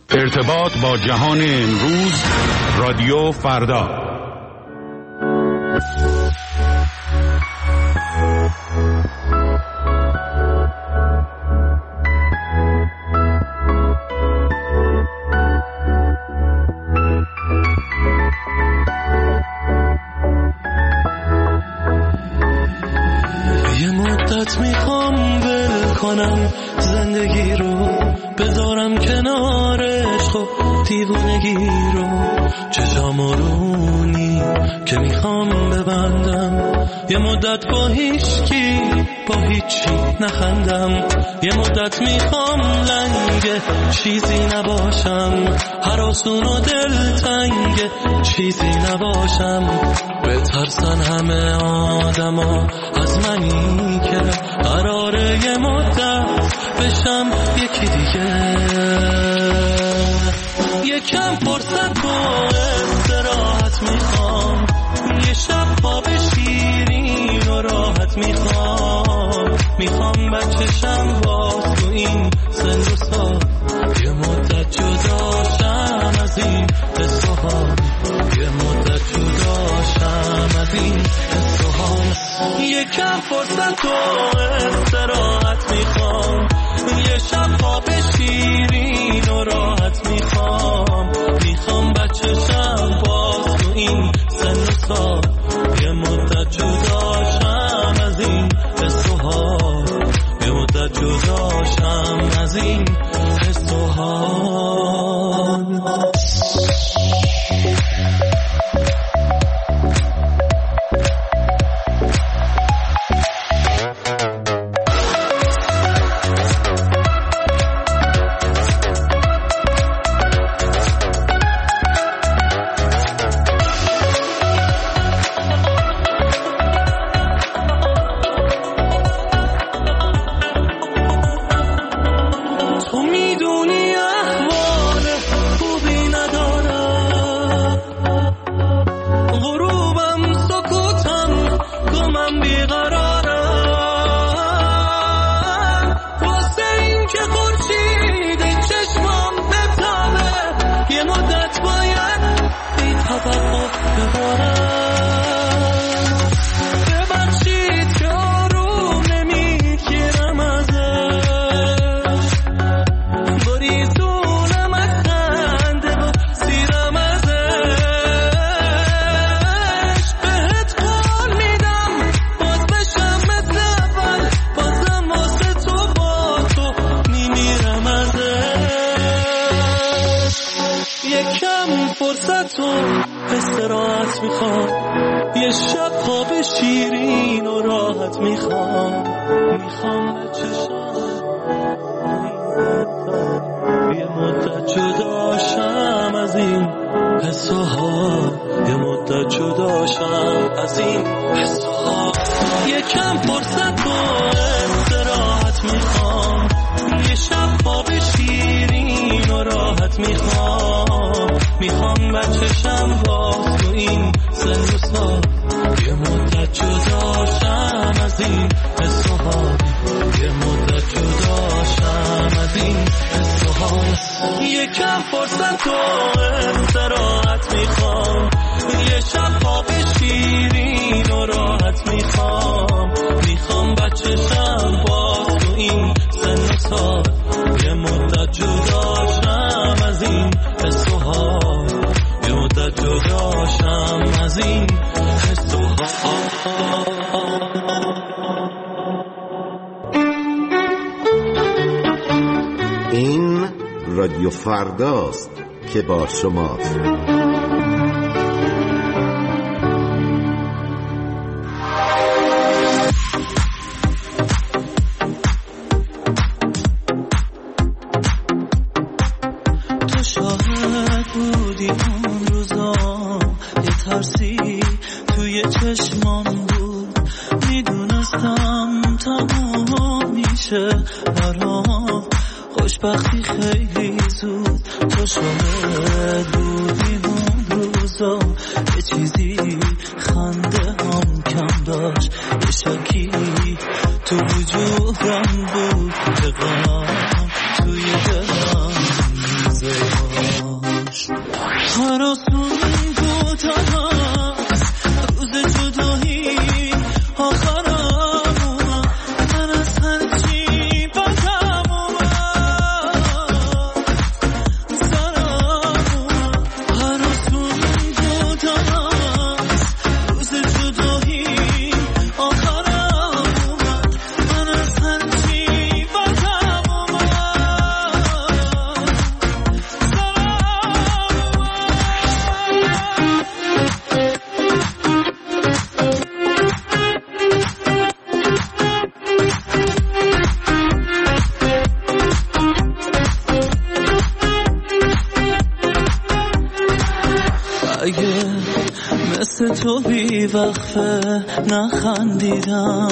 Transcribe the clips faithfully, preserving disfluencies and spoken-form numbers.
ارتباط با جهان امروز، رادیو فردا. یه مدت میخوام ول کنم زندگی رو، بذارم کنارش خب دیوونگی رو، چشام رونی که میخوام ببندم، یه مدت با هیچکی با هیچی نخندم، یه مدت میخوام لنگ چیزی نباشم، هراسون و دلتنگ چیزی نباشم، بترسن همه آدما از منی که قراره یه مدت بشم یکی دیگه. یکم فرصت و استراحت میخوام، یه شب خواب شیرین و راحت میخوام، میخوام بچشم باز تو این سن و سال، یه مدت جداشم از این حس و حال، یه مدت جداشم از این حس و حال. یکم فرصت و استراحت میخوام، یه شب خواب شیرین و راحت میخوام، میخوام بچشم باز تو این سن و سال، یه مدت جداشم از این حس و حال، یه مدت جداشم از این حس و حال. این رادیو فرداست که با شماست. تو شاهد بودی اون روزا، یه ترسی توی چشمام بود، میدونستم تموم میشه برام خوشبختی خیلی زود. تو شاهد بودی اون روزا، یه چیزی خنده هم کم داشت، یه شکی تو وجودم بود که غم توی دلم میزه. واسه تو بی وقفه نخندیدم،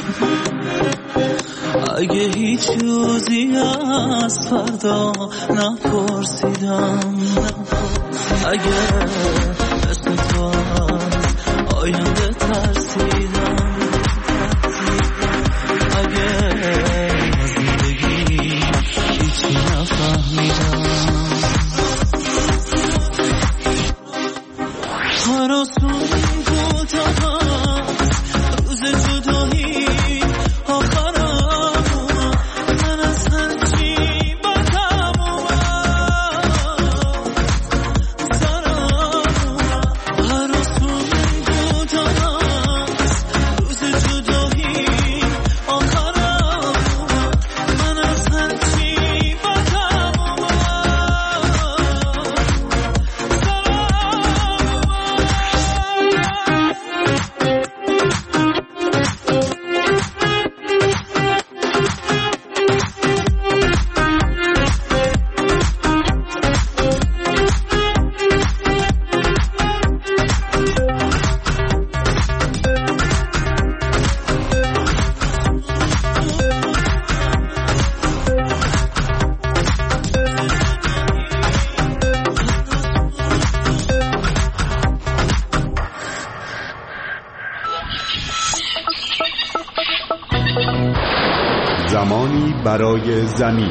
اگه هیچ روزی از فردا نپرسیدم، اگه اسم تو از آینده ترسیدم، اگه از زندگی هیچی نفهمیدم. هر آسون کوتاه روز جدایی آخرم، من از هرچی بدم اومد سرم. هر آسون کوتاه روز جدایی آخرم، من از هرچی بدم اومد زمانی برای زمین.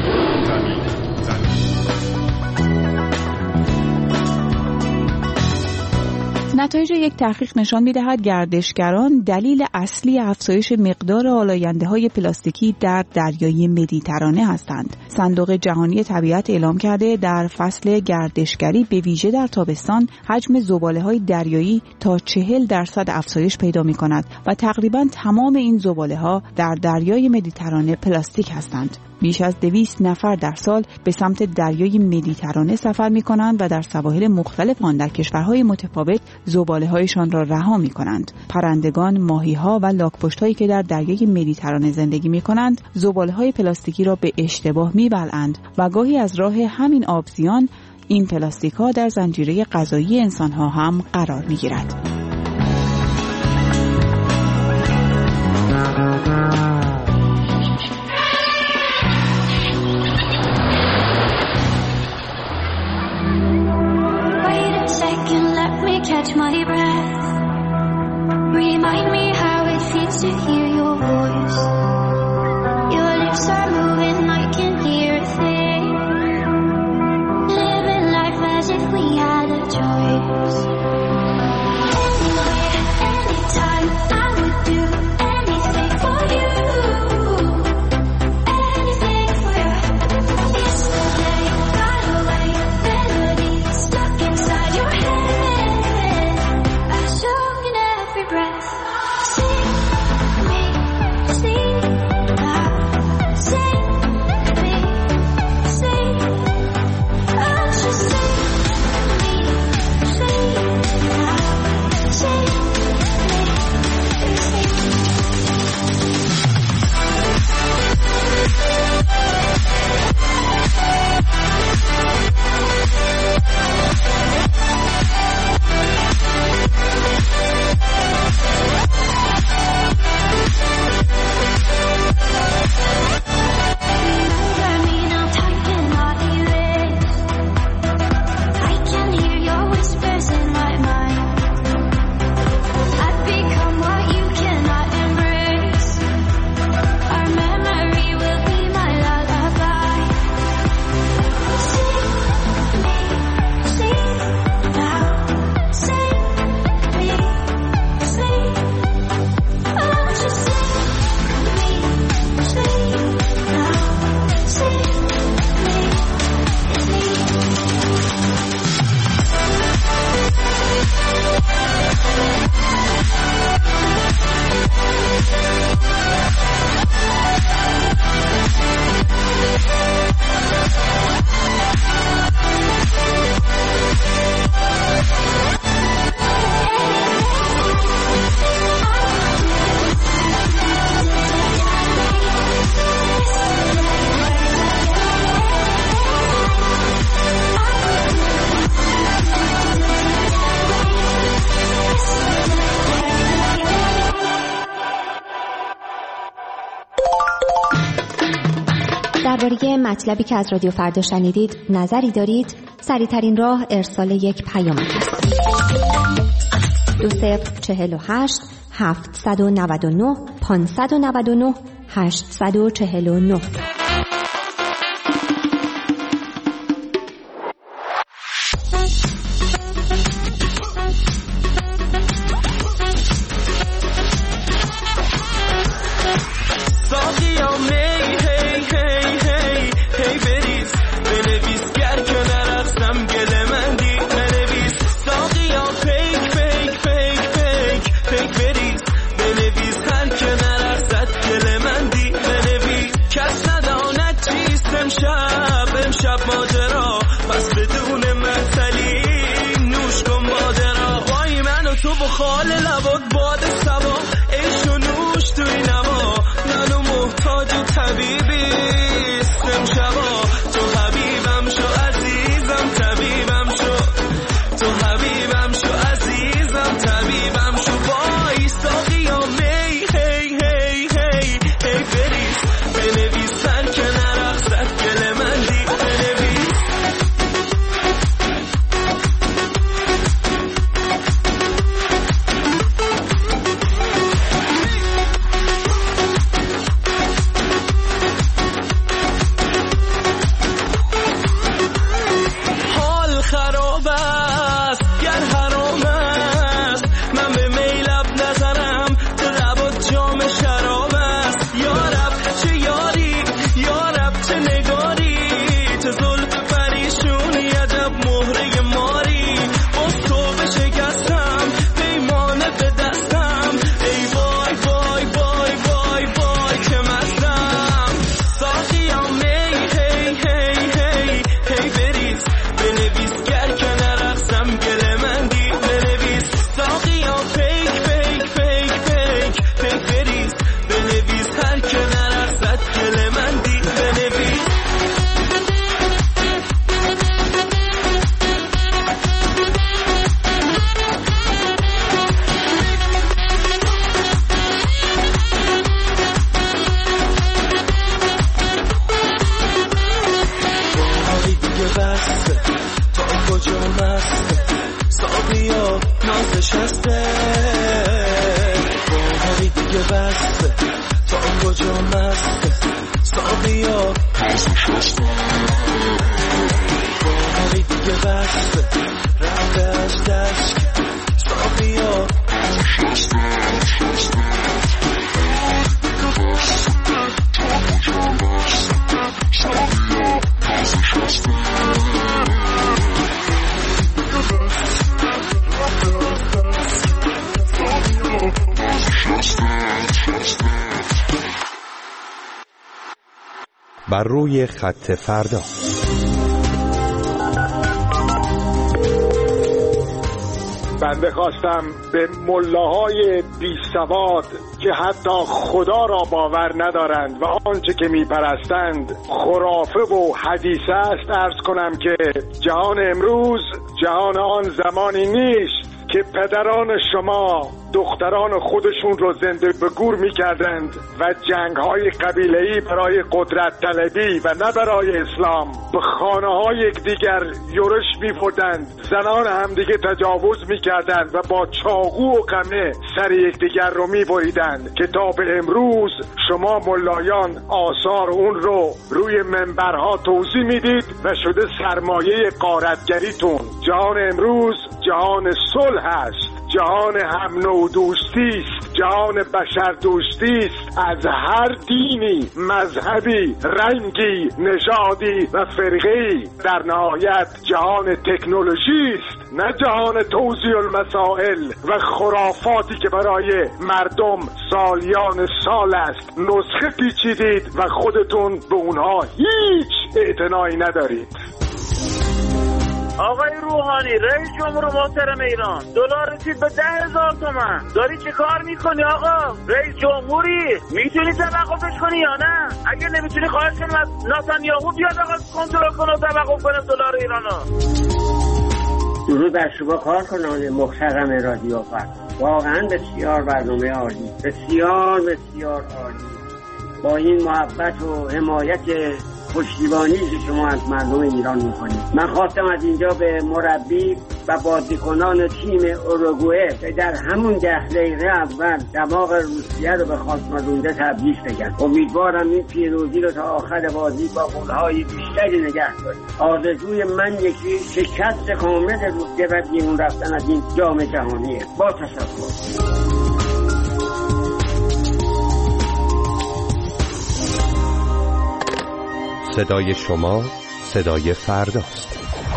نتایج یک تحقیق نشان می‌دهد گردشگران دلیل اصلی افزایش مقدار آلاینده‌های پلاستیکی در دریای مدیترانه هستند. صندوق جهانی طبیعت اعلام کرده در فصل گردشگری به ویژه در تابستان حجم زباله‌های دریایی تا چهل درصد افزایش پیدا می‌کند و تقریباً تمام این زباله‌ها در دریای مدیترانه پلاستیک هستند. بیش از دویست نفر در سال به سمت دریای مدیترانه سفر می‌کنند و در سواحل مختلف آن در کشورهای متفاوت زباله‌هایشان را رها می‌کنند. پرندگان، ماهی‌ها و لاک‌پشت‌هایی که در دریای مدیترانه زندگی می‌کنند، زباله‌های پلاستیکی را به اشتباه می‌بلعند و گاهی از راه همین آبزیان این پلاستیک‌ها در زنجیره غذایی انسان‌ها هم قرار می‌گیرد. Catch my breath. Remind me how it feels to hear your voice. Your lips are moving, I can hear a thing. Living life as if we had a choice. Anywhere, anytime, I would do anything for you. درباره مطلبی که از رادیو فردا شنیدید نظری دارید؟ سریع‌ترین راه ارسال یک پیام است. دو صفر چهل و هشت هفتصد و نود و نه پانصد و نود و نه هشتصد و چهل و نه. خال لبات باد سبا عشق و نوش توی نما منو محتاج طبیبی استم شبا تو حبیبم شو عزیزم طبیبم شو تو حبیبم شو عزیزم طبیبم شو وای ساقیا می هی هی هی هی بریز بنویس سر که نرقصد گل من دی بنویس بر روی خط فردا. بنده خواستم به ملاهای بی سواد که حتی خدا را باور ندارند و آنچه که می پرستند خرافه و حدیثه است عرض کنم که جهان امروز جهان آن زمانی نیست که پدران شما دختران خودشون رو زنده به گور می کردند و جنگ‌های قبیله‌ای برای قدرت طلبی و نه برای اسلام به خانه‌های یکدیگر یورش می‌بردند، زنان همدیگه تجاوز می‌کردند و با چاقو و قمه سر یکدیگر رو می‌بریدند که تا به امروز شما ملایان آثار اون رو روی منبرها توضیح میدید و شده سرمایه غارتگریتون. جهان امروز جهان صلح است، جهان هم نوع دوستی است، جهان بشر دوستی است، از هر دینی، مذهبی، رنگی، نژادی و فرقه‌ای. در نهایت جهان تکنولوژی است، نه جهان توزیع المسائل و خرافاتی که برای مردم سالیان سال است نسخه پیچیدید و خودتون به اونها هیچ اعتنایی ندارید. آقای روحانی، رئیس جمهور محترم ایران، دلار رسید به ده هزار تومن. داری چه کار میکنی آقا؟ رئیس جمهوری میتونی توقفش کنی یا نه؟ اگه نمیتونی خواهش کنیم از نتانیاهو بیاد آقا کنترل کنه و توقف کنه دلار ایرانو. درود بر شما کارکنان محترم رادیو فردا. واقعا بسیار برنامه عالی، بسیار بسیار عالی. با این محبت و حمایت پشتیبانی که شما از مردم ایران میکنید. من خواستم از اینجا به مربی و بازیکنان تیم اوروگوئه که در همون ده دقیقه اول دماغ روسیه رو به خاصمالونده تبریک بگم. امیدوارم این پیروزی رو تا آخر بازی با گل‌های بیشتری نگه داریم. آرزوی من یکی شکست کامل روسیه و بیرون رفتن از این جام جهانیه. با تشکر. صدای شما صدای فرداست.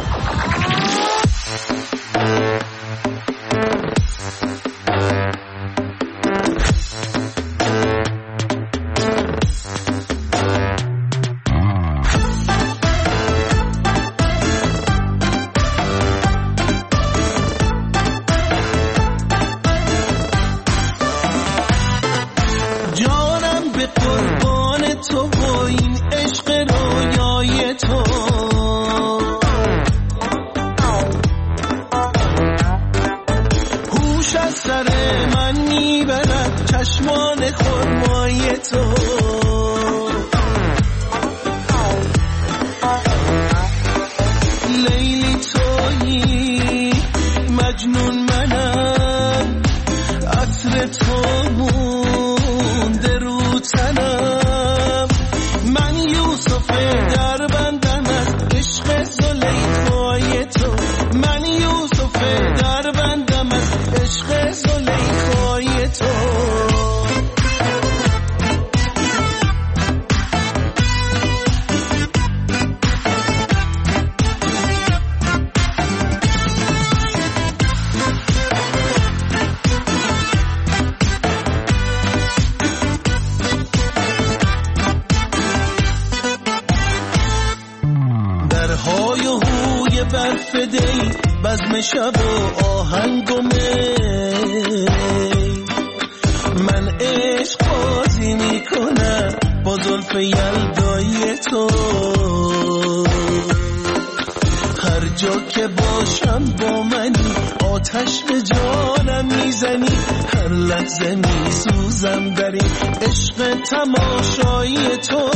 جانم به قربان تو و این عشق رویای تو، هوش از سر من میبرد چشمان خرمای تو. لیلی تویی مجنون منم، عطر تو مونده رو تنم. من یوسف در بندم از عشق زلیخای تو. من یوسف در بندم از عشق زلیخای تو. درهای و هوی برف دی، بزم شب و آهنگ و می، من عشق بازی میکنم با زلف یلدای تو. هر جا که باشم با منی، آتش به جانم میزنی. هر لحظه میسوزم در این عشق تماشای تو.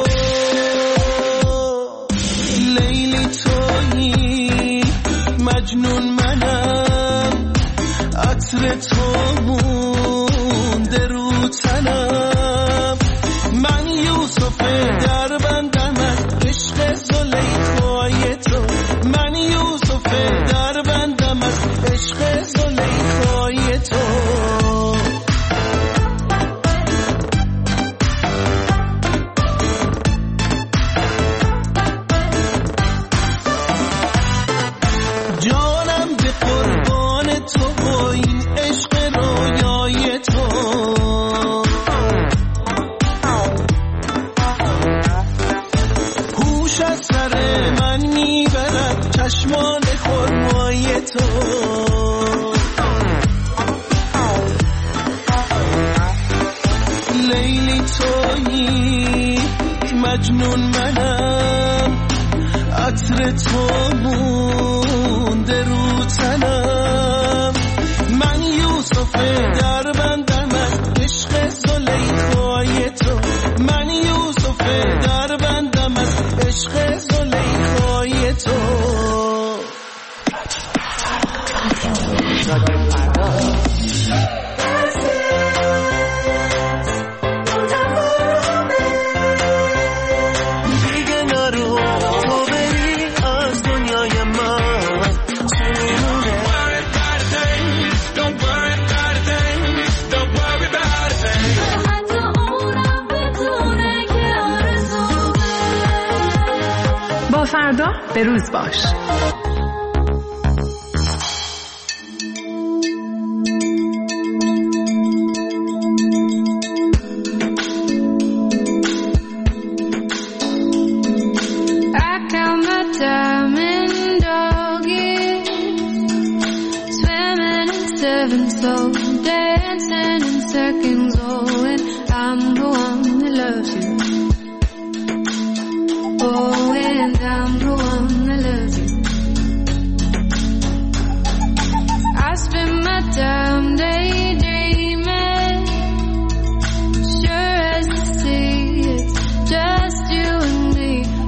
لیلی تویی مجنون منم، عطر تو مونده رو تنم. من یوسف در بندم از عشق زلیخای تو. من یوسف در بندم از عشق زلیخای تو. جانم به قربان تو و این عشق رویای تو. هوش از سر من میبرد چشمان خرمای تو. لیلی تویی مجنون منم، عطر تو مونده رو تنم. من یوسف در بندم از عشق زلیخای تو. من یوسف در بندم از عشق زلیخای تو. فردا به روز باش. Just you and me.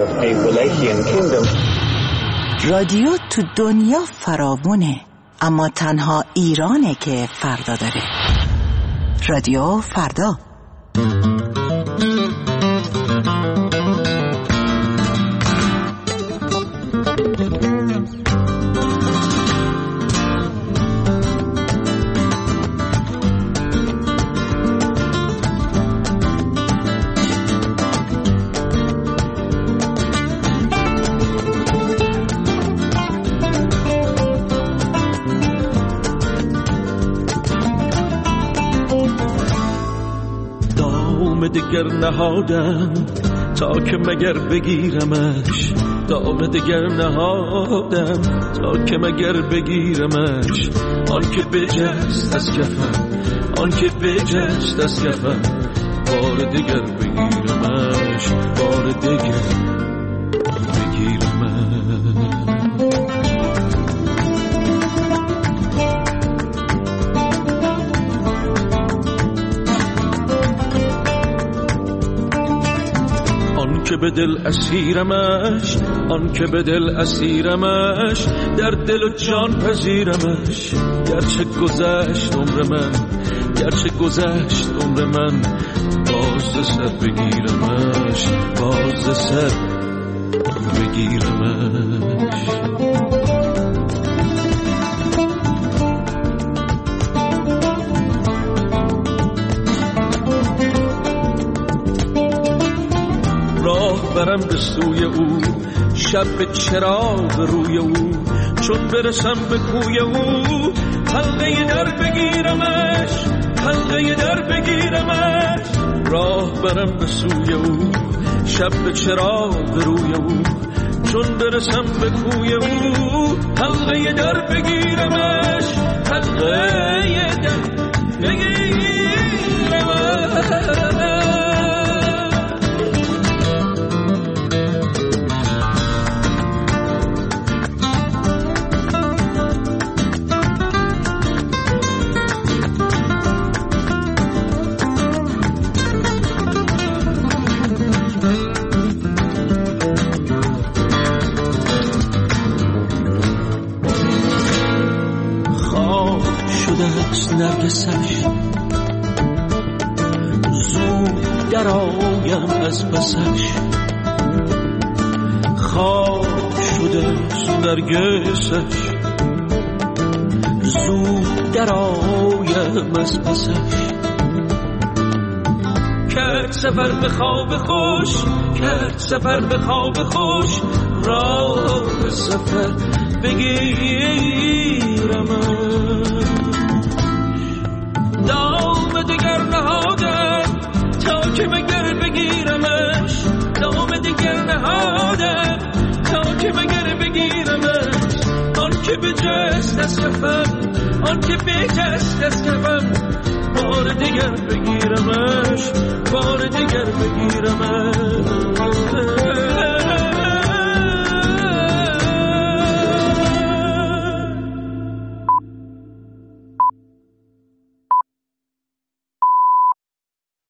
a Wallachian kingdom. رادیو تو دنیا فراوونه، اما تنها ایرانه که فردا داره. رادیو فردا. دگر نهادم تا که مگر بگیرمش، دام دگر نهادم تا که مگر بگیرمش. آن که بجست از کفم، آن که بجست از کفم، بار دگر بگیرمش، بار دگر بگیرمش. که به دل اسیرمش، آن که به دل اسیرمش، در دل و جان پذیرمش. گرچه گذشت عمر من، گرچه گذشت عمر من، باز سر بگیرمش، باز سر بگیرمش. برم به سوی او، شب به چراغ روی او، چون برسم به کوی او، حلقه در بگیرمش، حلقه در بگیرمش. راه برم به سوی او، شب به چراغ روی او، چون برسم به کوی او، حلقه در بگیرمش، حلقه در بگیرمش. نرگسش زود در آیم از پسش، خواب شده نرگسش زود در آیم از پسش. کرد سفر به خواب خوش، کرد سفر به خواب خوش، راه سفر بگیرمش. دام دگر نهادم تا که مگر بگیرمش، دام دگر نهادم تا که مگر بگیرمش. آن که بجست از کفم، آن که بجست از کفم، بار دگر بگیرمش، بار دگر بگیرمش.